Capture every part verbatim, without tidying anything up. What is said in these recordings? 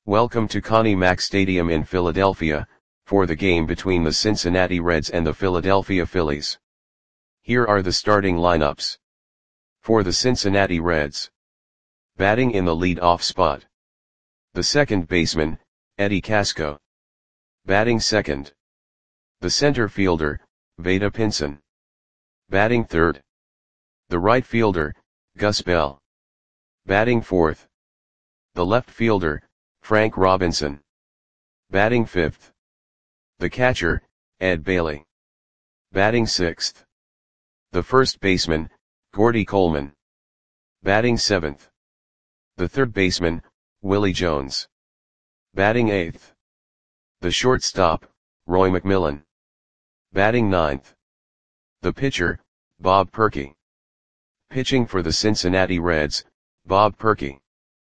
Welcome to Connie Mack Stadium in Philadelphia, for the game between the Cincinnati Reds and the Philadelphia Phillies. Here are the starting lineups. For the Cincinnati Reds. Batting in the lead-off spot. The second baseman, Eddie Casco. Batting second. The center fielder, Vada Pinson. Batting third. The right fielder, Gus Bell. Batting fourth. The left fielder, Frank Robinson. Batting fifth. The catcher, Ed Bailey. Batting sixth. The first baseman, Gordy Coleman. Batting seventh. The third baseman, Willie Jones. Batting eighth. The shortstop, Roy McMillan. Batting ninth. The pitcher, Bob Perky. Pitching for the Cincinnati Reds, Bob Perky.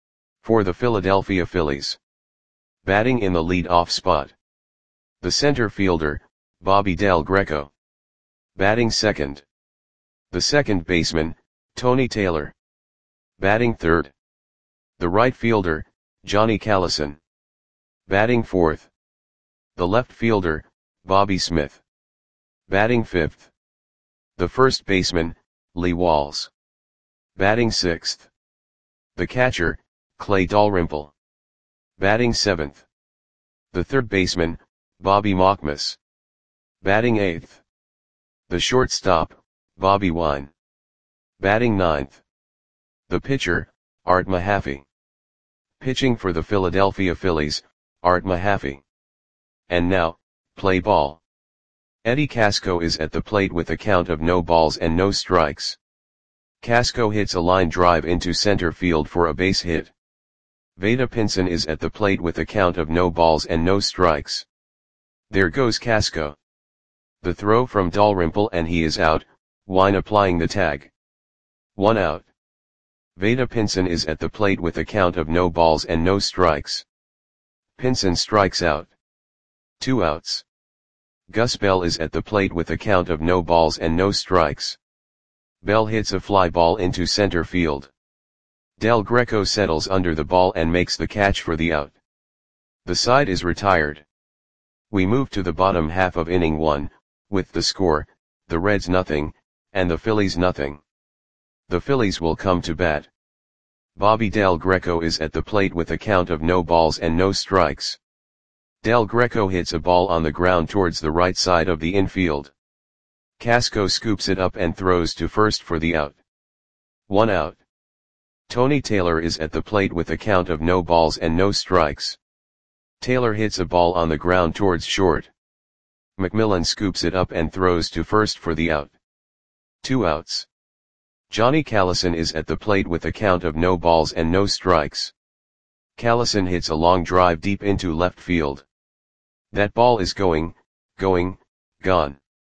For the Philadelphia Phillies. Batting in the lead-off spot. The center fielder, Bobby Del Greco. Batting second. The second baseman, Tony Taylor. Batting third. The right fielder, Johnny Callison. Batting fourth. The left fielder, Bobby Smith. Batting fifth. The first baseman, Lee Walls. Batting sixth. The catcher, Clay Dalrymple. Batting seventh. The third baseman, Bobby Mockmas. Batting eighth. The shortstop, Bobby Wine. Batting ninth. The pitcher, Art Mahaffey. Pitching for the Philadelphia Phillies, Art Mahaffey. And now, play ball. Eddie Casco is at the plate with a count of no balls and no strikes. Casco hits a line drive into center field for a base hit. Vada Pinson is at the plate with a count of no balls and no strikes. There goes Casco. The throw from Dalrymple and he is out, Wine applying the tag. One out. Vada Pinson is at the plate with a count of no balls and no strikes. Pinson strikes out. Two outs. Gus Bell is at the plate with a count of no balls and no strikes. Bell hits a fly ball into center field. Del Greco settles under the ball and makes the catch for the out. The side is retired. We move to the bottom half of inning one, with the score, the Reds nothing, and the Phillies nothing. The Phillies will come to bat. Bobby Del Greco is at the plate with a count of no balls and no strikes. Del Greco hits a ball on the ground towards the right side of the infield. Casco scoops it up and throws to first for the out. One out. Tony Taylor is at the plate with a count of no balls and no strikes. Taylor hits a ball on the ground towards short. McMillan scoops it up and throws to first for the out. Two outs. Johnny Callison is at the plate with a count of no balls and no strikes. Callison hits a long drive deep into left field. That ball is going, going, gone.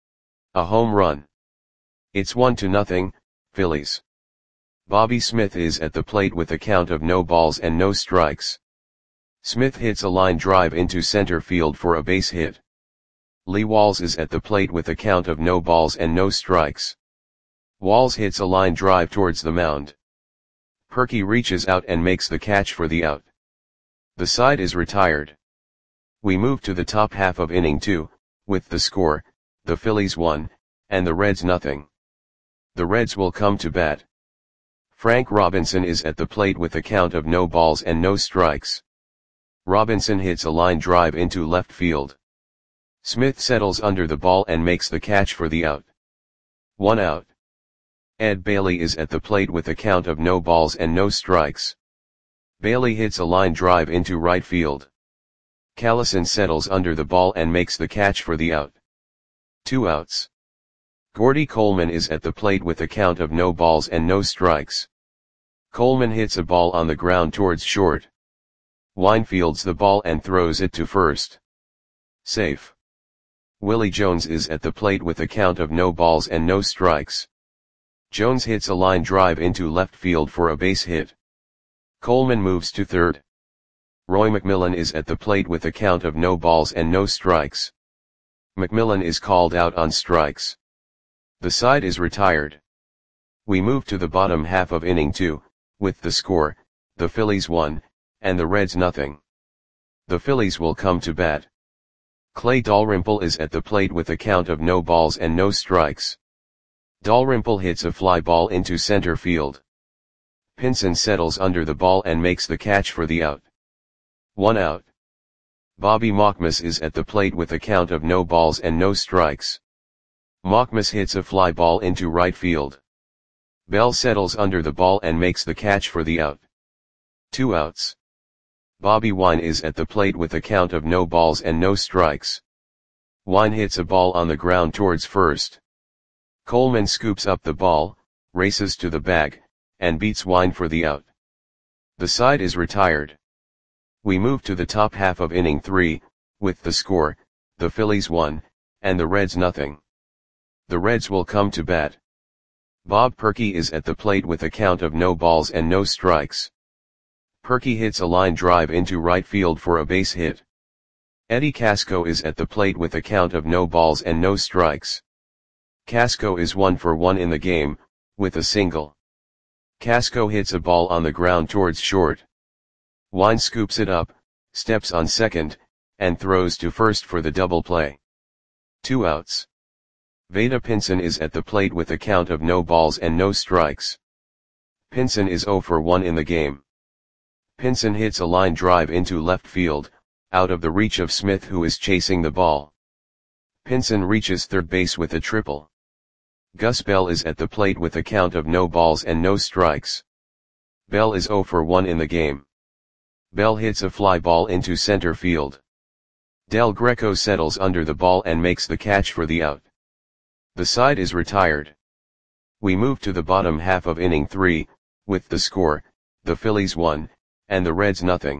A home run. It's one to nothing, Phillies. Bobby Smith is at the plate with a count of no balls and no strikes. Smith hits a line drive into center field for a base hit. Lee Walls is at the plate with a count of no balls and no strikes. Walls hits a line drive towards the mound. Perky reaches out and makes the catch for the out. The side is retired. We move to the top half of inning two, with the score, the Phillies one, and the Reds nothing. The Reds will come to bat. Frank Robinson is at the plate with a count of no balls and no strikes. Robinson hits a line drive into left field. Smith settles under the ball and makes the catch for the out. One out. Ed Bailey is at the plate with a count of no balls and no strikes. Bailey hits a line drive into right field. Callison settles under the ball and makes the catch for the out. Two outs. Gordy Coleman is at the plate with a count of no balls and no strikes. Coleman hits a ball on the ground towards short. Wine fields the ball and throws it to first. Safe. Willie Jones is at the plate with a count of no balls and no strikes. Jones hits a line drive into left field for a base hit. Coleman moves to third. Roy McMillan is at the plate with a count of no balls and no strikes. McMillan is called out on strikes. The side is retired. We move to the bottom half of inning two, with the score, the Phillies one, and the Reds nothing. The Phillies will come to bat. Clay Dalrymple is at the plate with a count of no balls and no strikes. Dalrymple hits a fly ball into center field. Pinson settles under the ball and makes the catch for the out. One out. Bobby Mockmas is at the plate with a count of no balls and no strikes. Mockmas hits a fly ball into right field. Bell settles under the ball and makes the catch for the out. Two outs. Bobby Wine is at the plate with a count of no balls and no strikes. Wine hits a ball on the ground towards first. Coleman scoops up the ball, races to the bag, and beats Wine for the out. The side is retired. We move to the top half of inning three, with the score, the Phillies one, and the Reds nothing. The Reds will come to bat. Bob Perky is at the plate with a count of no balls and no strikes. Perky hits a line drive into right field for a base hit. Eddie Casco is at the plate with a count of no balls and no strikes. Casco is one for one in the game, with a single. Casco hits a ball on the ground towards short. Wine scoops it up, steps on second, and throws to first for the double play. Two outs. Vada Pinson is at the plate with a count of no balls and no strikes. Pinson is zero for one in the game. Pinson hits a line drive into left field, out of the reach of Smith who is chasing the ball. Pinson reaches third base with a triple. Gus Bell is at the plate with a count of no balls and no strikes. Bell is zero for one in the game. Bell hits a fly ball into center field. Del Greco settles under the ball and makes the catch for the out. The side is retired. We move to the bottom half of inning three, with the score, the Phillies one, and the Reds nothing.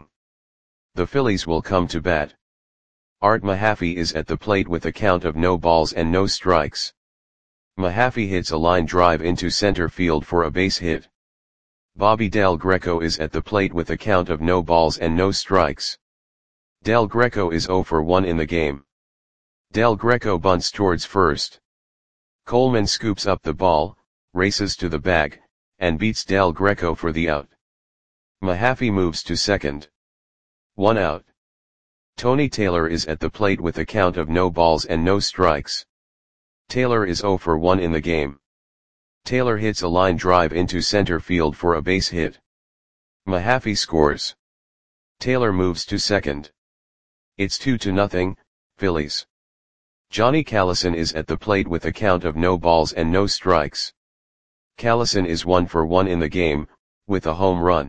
The Phillies will come to bat. Art Mahaffey is at the plate with a count of no balls and no strikes. Mahaffey hits a line drive into center field for a base hit. Bobby Del Greco is at the plate with a count of no balls and no strikes. Del Greco is zero for one in the game. Del Greco bunts towards first. Coleman scoops up the ball, races to the bag, and beats Del Greco for the out. Mahaffey moves to second. One out. Tony Taylor is at the plate with a count of no balls and no strikes. Taylor is zero for one in the game. Taylor hits a line drive into center field for a base hit. Mahaffey scores. Taylor moves to second. It's two to nothing, Phillies. Johnny Callison is at the plate with a count of no balls and no strikes. Callison is one for one in the game, with a home run.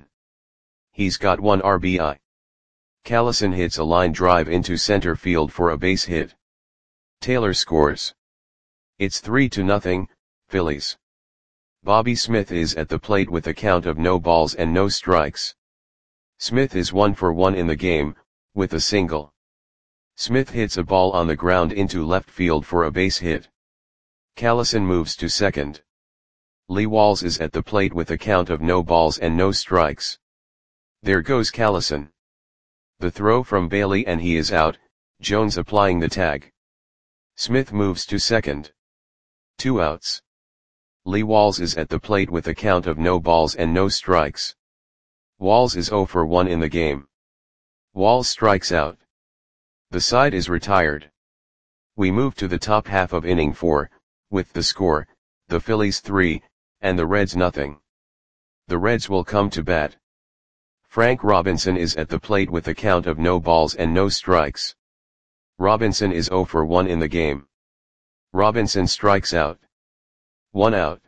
He's got one R B I. Callison hits a line drive into center field for a base hit. Taylor scores. It's three to nothing, Phillies. Bobby Smith is at the plate with a count of no balls and no strikes. Smith is one for one in the game, with a single. Smith hits a ball on the ground into left field for a base hit. Callison moves to second. Lee Walls is at the plate with a count of no balls and no strikes. There goes Callison. The throw from Bailey and he is out, Jones applying the tag. Smith moves to second. Two outs. Lee Walls is at the plate with a count of no balls and no strikes. Walls is zero for one in the game. Walls strikes out. The side is retired. We move to the top half of inning four, with the score, the Phillies three, and the Reds nothing. The Reds will come to bat. Frank Robinson is at the plate with a count of no balls and no strikes. Robinson is zero for one in the game. Robinson strikes out. One out.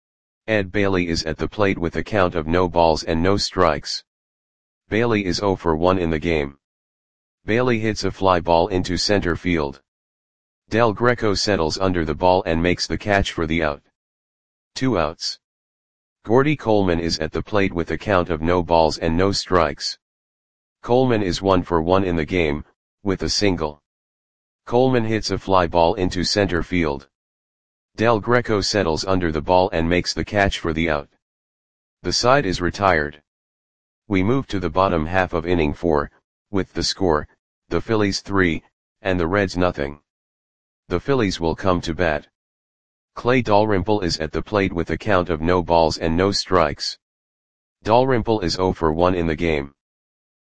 Ed Bailey is at the plate with a count of no balls and no strikes. Bailey is zero for one in the game. Bailey hits a fly ball into center field. Del Greco settles under the ball and makes the catch for the out. Two outs. Gordy Coleman is at the plate with a count of no balls and no strikes. Coleman is one for one in the game, with a single. Coleman hits a fly ball into center field. Del Greco settles under the ball and makes the catch for the out. The side is retired. We move to the bottom half of inning four, with the score, the Phillies three, and the Reds nothing. The Phillies will come to bat. Clay Dalrymple is at the plate with a count of no balls and no strikes. Dalrymple is zero for one in the game.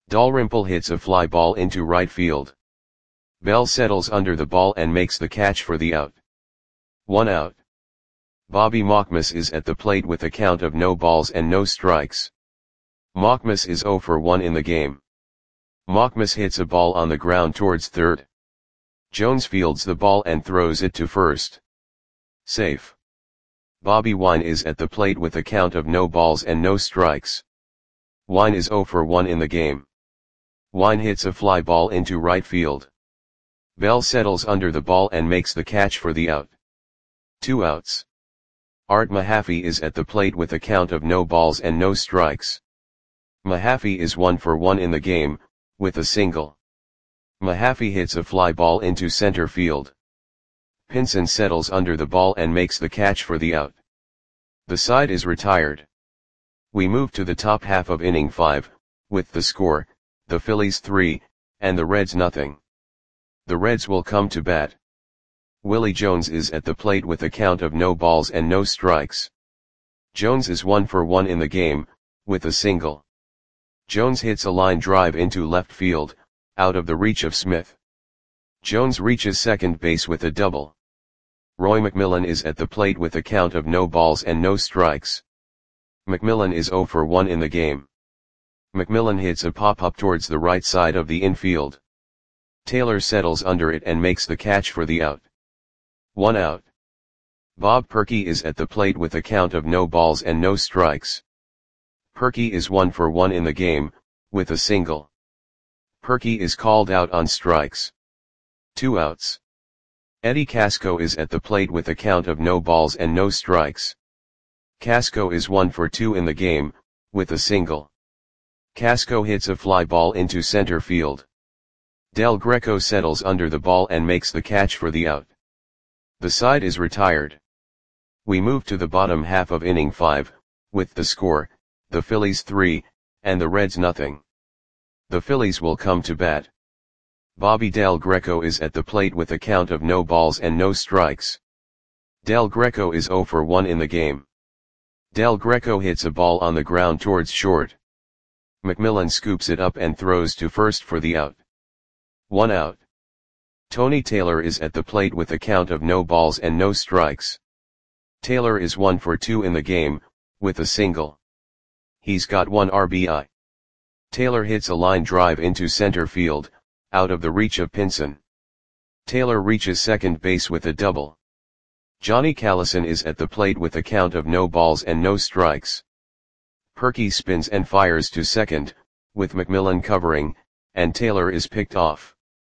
Dalrymple hits a fly ball into right field. Bell settles under the ball and makes the catch for the out. One out. Bobby Mockmas is at the plate with a count of no balls and no strikes. Mockmas is zero for one in the game. Mockmas hits a ball on the ground towards third. Jones fields the ball and throws it to first. Safe. Bobby Wine is at the plate with a count of no balls and no strikes. Wine is zero for one in the game. Wine hits a fly ball into right field. Bell settles under the ball and makes the catch for the out. Two outs. Art Mahaffey is at the plate with a count of no balls and no strikes. Mahaffey is one for one in the game, with a single. Mahaffey hits a fly ball into center field. Pinson settles under the ball and makes the catch for the out. The side is retired. We move to the top half of inning five, with the score, the Phillies three, and the Reds nothing. The Reds will come to bat. Willie Jones is at the plate with a count of no balls and no strikes. Jones is one for one in the game, with a single. Jones hits a line drive into left field, out of the reach of Smith. Jones reaches second base with a double. Roy McMillan is at the plate with a count of no balls and no strikes. McMillan is zero for one in the game. McMillan hits a pop-up towards the right side of the infield. Taylor settles under it and makes the catch for the out. One out. Bob Perky is at the plate with a count of no balls and no strikes. Perky is one for one in the game, with a single. Perky is called out on strikes. Two outs. Eddie Casco is at the plate with a count of no balls and no strikes. Casco is one for two in the game, with a single. Casco hits a fly ball into center field. Del Greco settles under the ball and makes the catch for the out. The side is retired. We move to the bottom half of inning five, with the score, the Phillies three, and the Reds nothing. The Phillies will come to bat. Bobby Del Greco is at the plate with a count of no balls and no strikes. Del Greco is zero for one in the game. Del Greco hits a ball on the ground towards short. McMillan scoops it up and throws to first for the out. One out. Tony Taylor is at the plate with a count of no balls and no strikes. Taylor is one for two in the game, with a single. He's got one R B I. Taylor hits a line drive into center field, out of the reach of Pinson. Taylor reaches second base with a double. Johnny Callison is at the plate with a count of no balls and no strikes. Perky spins and fires to second, with McMillan covering, and Taylor is picked off.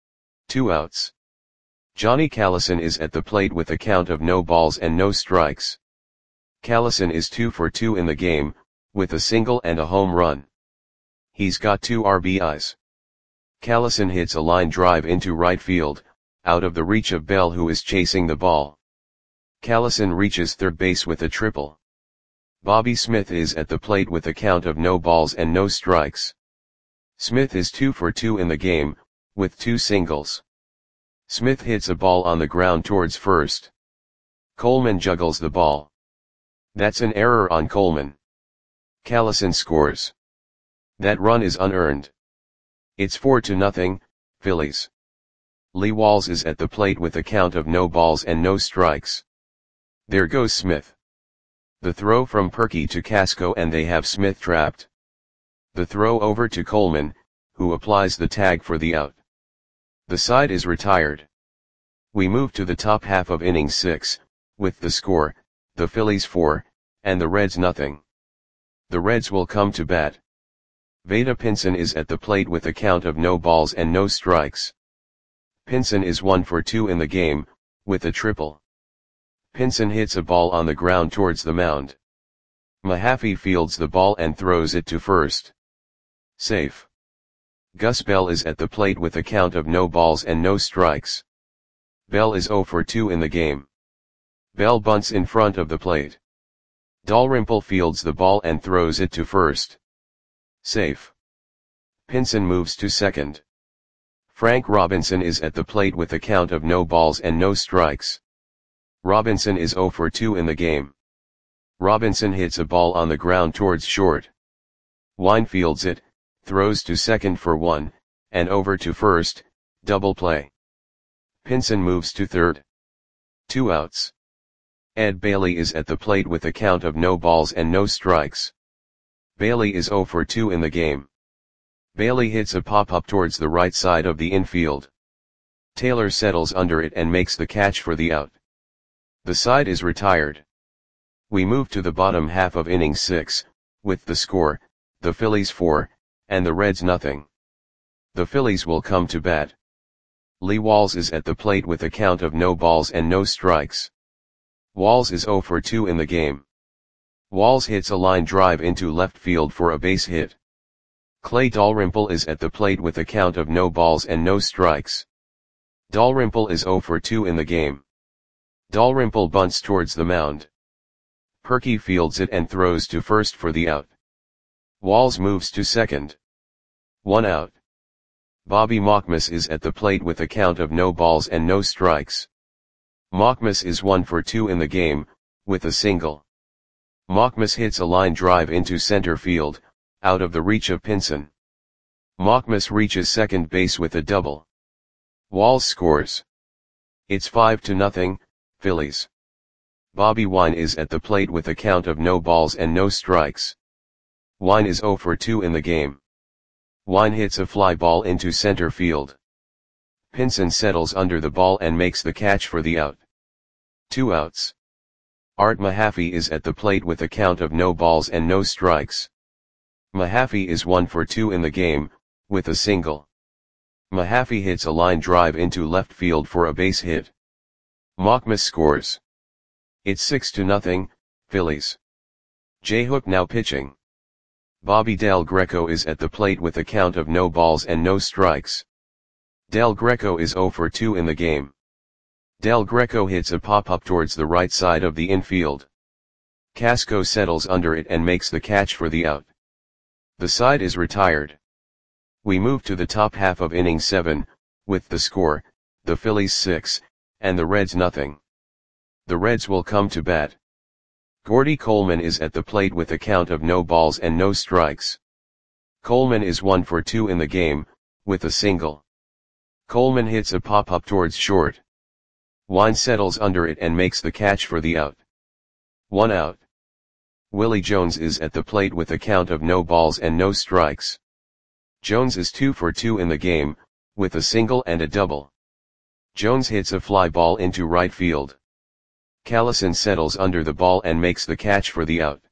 Two outs. Johnny Callison is at the plate with a count of no balls and no strikes. Callison is two for two in the game, with a single and a home run. He's got two R B Is. Callison hits a line drive into right field, out of the reach of Bell who is chasing the ball. Callison reaches third base with a triple. Bobby Smith is at the plate with a count of no balls and no strikes. Smith is two for two in the game, with two singles. Smith hits a ball on the ground towards first. Coleman juggles the ball. That's an error on Coleman. Callison scores. That run is unearned. It's four to nothing, Phillies. Lee Walls is at the plate with a count of no balls and no strikes. There goes Smith. The throw from Perky to Casco and they have Smith trapped. The throw over to Coleman, who applies the tag for the out. The side is retired. We move to the top half of inning six, with the score, the Phillies four, and the Reds nothing. The Reds will come to bat. Vada Pinson is at the plate with a count of no balls and no strikes. Pinson is one for two in the game, with a triple. Pinson hits a ball on the ground towards the mound. Mahaffey fields the ball and throws it to first. Safe. Gus Bell is at the plate with a count of no balls and no strikes. Bell is zero for two in the game. Bell bunts in front of the plate. Dalrymple fields the ball and throws it to first. Safe. Pinson moves to second. Frank Robinson is at the plate with a count of no balls and no strikes. Robinson is zero for two in the game. Robinson hits a ball on the ground towards short. Wine fields it, throws to second for one, and over to first, double play. Pinson moves to third. Two outs. Ed Bailey is at the plate with a count of no balls and no strikes. Bailey is oh for two in the game. Bailey hits a pop-up towards the right side of the infield. Taylor settles under it and makes the catch for the out. The side is retired. We move to the bottom half of inning six, with the score, the Phillies four, and the Reds nothing. The Phillies will come to bat. Lee Walls is at the plate with a count of no balls and no strikes. Walls is oh for two in the game. Walls hits a line drive into left field for a base hit. Clay Dalrymple is at the plate with a count of no balls and no strikes. Dalrymple is oh for two in the game. Dalrymple bunts towards the mound. Perky fields it and throws to first for the out. Walls moves to second. One out. Bobby Mockmas is at the plate with a count of no balls and no strikes. Mockmas is one for two in the game, with a single. Mockmas hits a line drive into center field, out of the reach of Pinson. Mockmas reaches second base with a double. Walls scores. It's five to nothing, Phillies. Bobby Wine is at the plate with a count of no balls and no strikes. Wine is oh for two in the game. Wine hits a fly ball into center field. Pinson settles under the ball and makes the catch for the out. Two outs. Art Mahaffey is at the plate with a count of no balls and no strikes. Mahaffey is one for two in the game, with a single. Mahaffey hits a line drive into left field for a base hit. Mockmas scores. It's six to nothing, Phillies. J Hook now pitching. Bobby Del Greco is at the plate with a count of no balls and no strikes. Del Greco is oh for two in the game. Del Greco hits a pop-up towards the right side of the infield. Casco settles under it and makes the catch for the out. The side is retired. We move to the top half of inning seven, with the score, the Phillies six, and the Reds nothing. The Reds will come to bat. Gordy Coleman is at the plate with a count of no balls and no strikes. Coleman is one for two in the game, with a single. Coleman hits a pop-up towards short. Wine settles under it and makes the catch for the out. One out. Willie Jones is at the plate with a count of no balls and no strikes. Jones is two for two in the game, with a single and a double. Jones hits a fly ball into right field. Callison settles under the ball and makes the catch for the out.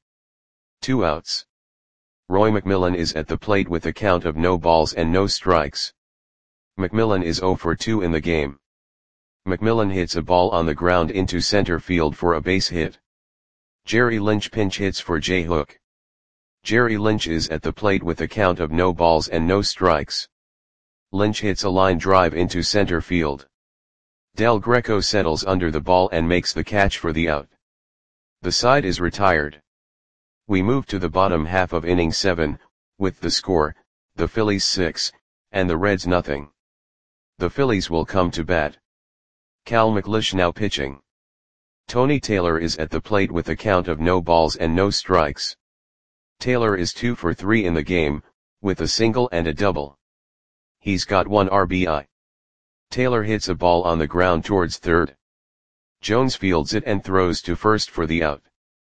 Two outs. Roy McMillan is at the plate with a count of no balls and no strikes. McMillan is oh for two in the game. McMillan hits a ball on the ground into center field for a base hit. Jerry Lynch pinch hits for J Hook. Jerry Lynch is at the plate with a count of no balls and no strikes. Lynch hits a line drive into center field. Del Greco settles under the ball and makes the catch for the out. The side is retired. We move to the bottom half of inning seven, with the score, the Phillies six, and the Reds nothing. The Phillies will come to bat. Cal McLeish now pitching. Tony Taylor is at the plate with a count of no balls and no strikes. Taylor is two for three in the game, with a single and a double. He's got one R B I. Taylor hits a ball on the ground towards third. Jones fields it and throws to first for the out.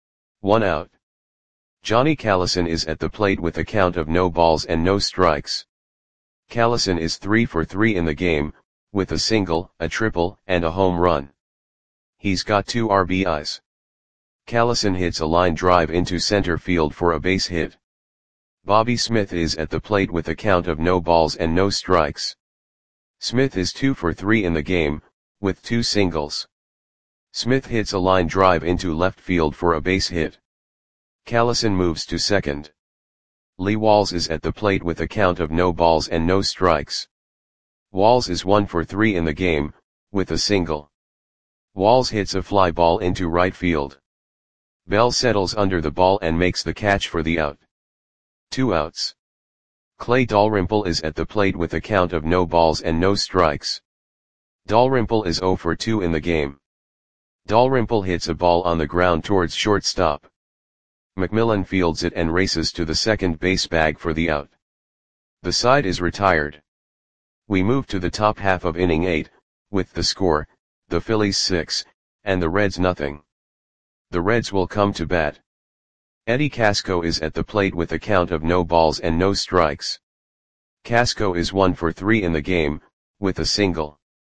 One out. Johnny Callison is at the plate with a count of no balls and no strikes. Callison is three for three in the game, with a single, a triple, and a home run. He's got two R B Is. Callison hits a line drive into center field for a base hit. Bobby Smith is at the plate with a count of no balls and no strikes. Smith is two for three in the game, with two singles. Smith hits a line drive into left field for a base hit. Callison moves to second. Lee Walls is at the plate with a count of no balls and no strikes. Walls is one for three in the game, with a single. Walls hits a fly ball into right field. Bell settles under the ball and makes the catch for the out. Two outs. Clay Dalrymple is at the plate with a count of no balls and no strikes. Dalrymple is oh for two in the game. Dalrymple hits a ball on the ground towards shortstop. McMillan fields it and races to the second base bag for the out. The side is retired. We move to the top half of inning eight, with the score, the Phillies six, and the Reds nothing. The Reds will come to bat. Eddie Casco is at the plate with a count of no balls and no strikes. Casco is one for three in the game, with a single.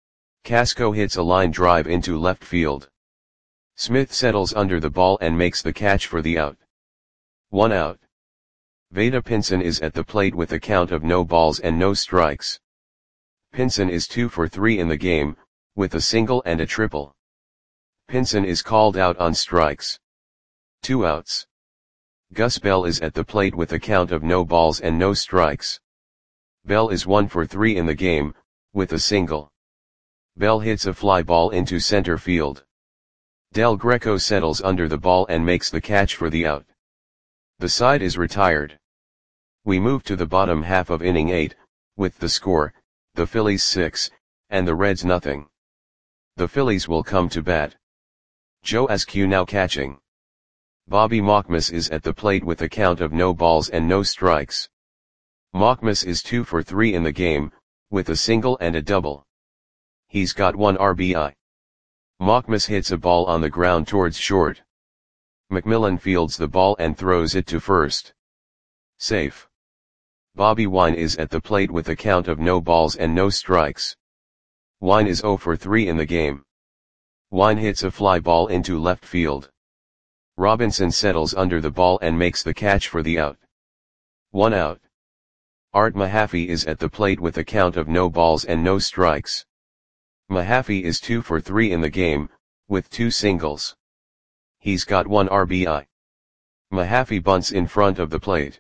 Casco hits a line drive into left field. Smith settles under the ball and makes the catch for the out. One out. Vada Pinson is at the plate with a count of no balls and no strikes. Pinson is two for three in the game, with a single and a triple. Pinson is called out on strikes. Two outs. Gus Bell is at the plate with a count of no balls and no strikes. Bell is one for three in the game, with a single. Bell hits a fly ball into center field. Del Greco settles under the ball and makes the catch for the out. The side is retired. We move to the bottom half of inning eight, with the score, the Phillies six, and the Reds nothing. The Phillies will come to bat. Joe Askew now catching. Bobby Mockmas is at the plate with a count of no balls and no strikes. Mockmas is two for three in the game, with a single and a double. He's got one R B I. Mockmas hits a ball on the ground towards short. McMillan fields the ball and throws it to first. Safe. Bobby Wine is at the plate with a count of no balls and no strikes. Wine is zero for three in the game. Wine hits a fly ball into left field. Robinson settles under the ball and makes the catch for the out. One out. Art Mahaffey is at the plate with a count of no balls and no strikes. Mahaffey is two for three in the game, with two singles. He's got one R B I. Mahaffey bunts in front of the plate.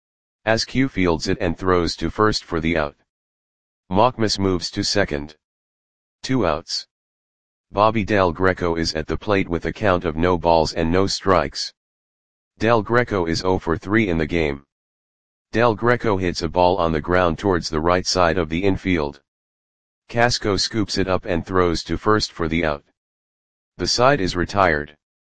Askew fields it and throws to first for the out. Mockmas moves to second. Two outs. Bobby Del Greco is at the plate with a count of no balls and no strikes. Del Greco is zero for three in the game. Del Greco hits a ball on the ground towards the right side of the infield. Casco scoops it up and throws to first for the out. The side is retired.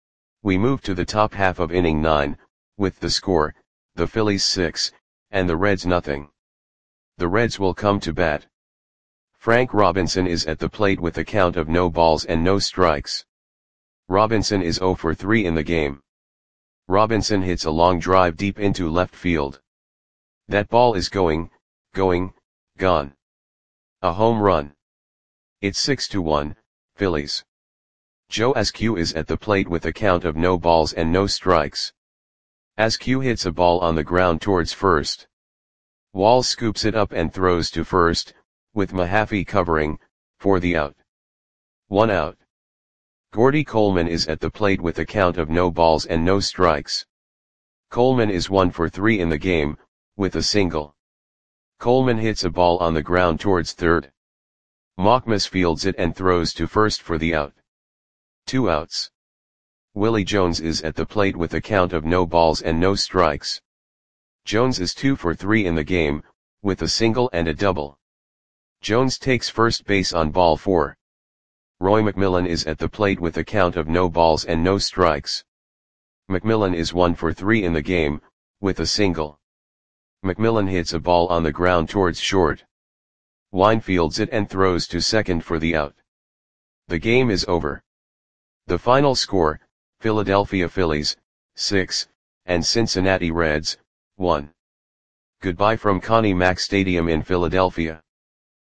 We move to the top half of inning nine, with the score, the Phillies six, and the Reds nothing. The Reds will come to bat. Frank Robinson is at the plate with a count of no balls and no strikes. Robinson is zero for three in the game. Robinson hits a long drive deep into left field. That ball is going, going, gone. A home run. It's six to one, Phillies. Joe Askew is at the plate with a count of no balls and no strikes. Askew hits a ball on the ground towards first. Walls scoops it up and throws to first, with Mahaffey covering, for the out. One out. Gordy Coleman is at the plate with a count of no balls and no strikes. Coleman is one for three in the game, with a single. Coleman hits a ball on the ground towards third. Mockmas fields it and throws to first for the out. Two outs. Willie Jones is at the plate with a count of no balls and no strikes. Jones is two for three in the game, with a single and a double. Jones takes first base on ball four. Roy McMillan is at the plate with a count of no balls and no strikes. McMillan is one for three in the game, with a single. McMillan hits a ball on the ground towards short. Wine fields it and throws to second for the out. The game is over. The final score, Philadelphia Phillies, six, and Cincinnati Reds, one. Goodbye from Connie Mack Stadium in Philadelphia.